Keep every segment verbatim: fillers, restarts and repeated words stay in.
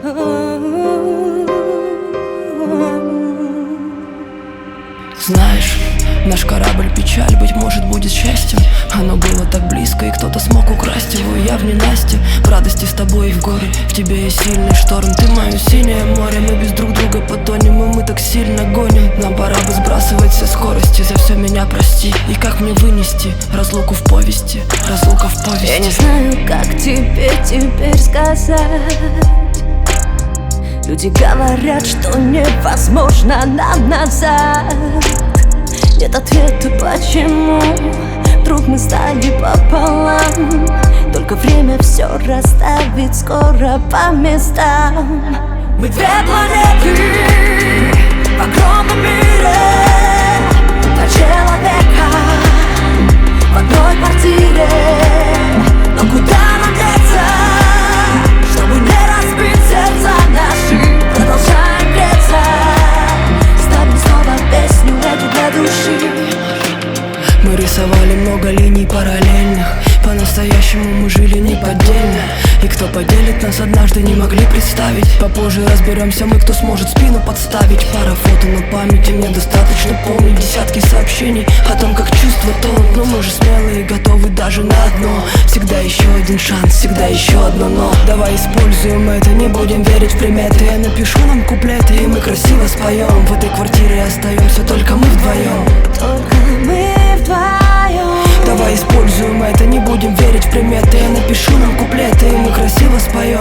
Знаешь, наш корабль печаль, быть может, будет счастьем. Оно было так близко, и кто-то смог украсть его. Я в ненастье, в радости с тобой и в горе. В тебе есть сильный шторм, ты мое синее море. Мы без друг друга потонем, и мы так сильно гоним. Нам пора бы сбрасывать все скорости. За все меня прости. И как мне вынести разлуку в повести, разлука в повести. Я не знаю, как тебе теперь сказать. Люди говорят, что невозможно нам назад. Нет ответа, почему вдруг мы стали пополам. Только время все расставит скоро по местам. Мы две планеты в огромном мире, два человека в одной квартире. Но куда нам деться, чтобы не разбить сердца наши? Продолжаем греться, ставим снова песню эту для души. Мы рисовали много линий параллельных. По-настоящему мы жили неподдельно. И кто поделит нас однажды, не могли представить. Попозже разберемся мы, кто сможет спину подставить. Пара фото на памяти, мне достаточно помнить десятки сообщений о том, как чувства тонут. Но мы же смелые и готовы даже на одно. Всегда еще один шанс, всегда еще одно но. Давай используем это, не будем верить в приметы. Я напишу нам куплеты, и мы красиво споем. В этой квартире остаемся только мы вдвоем. Только мы вдвоем. Давай используем это, не будем верить в приметы. Я напишу нам куплеты, и мы красиво споем.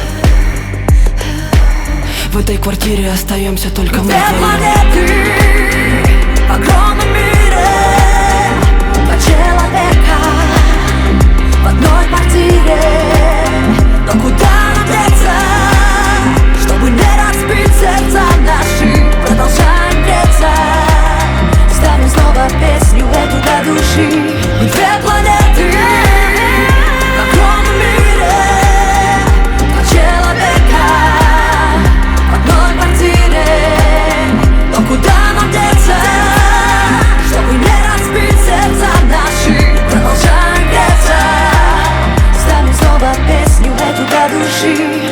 В этой квартире остаемся только мы вдвоем. Две планеты в огромном мире, два человека в одной квартире. Но куда нам деться, чтобы не разбить сердца наши? Продолжаем греться, ставим снова песню эту для души. Мы две планеты в огромном мире, два человека в одной квартире. Но куда нам деться, чтобы не разбить сердца наши? Продолжаем греться, ставим снова песню эту для души.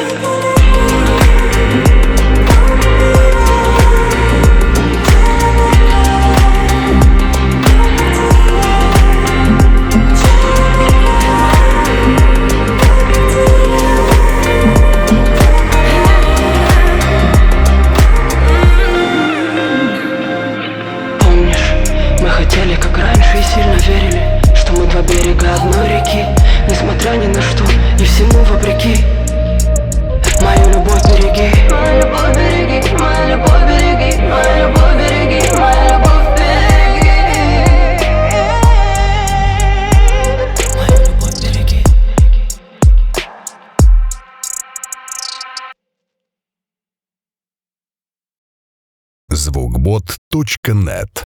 Как раньше и сильно верили, что мы два берега одной реки. Несмотря ни на что и всему вопреки. Мою любовь береги, мою любовь береги, мою любовь береги, мою любовь береги, мою любовь береги, мою любовь береги. звукбот точка нет